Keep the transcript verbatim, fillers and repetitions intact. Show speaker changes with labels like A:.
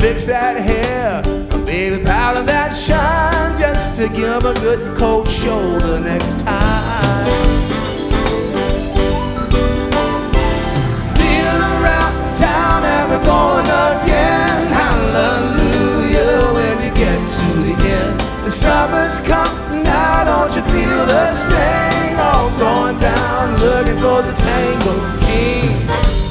A: fix that hair, baby, powder that shine, just to give him a good cold shoulder next time. Being around town and we're going again. Hallelujah, when you get to the end. The summer's come now, don't you feel the sting? All going down, looking for the Tango King.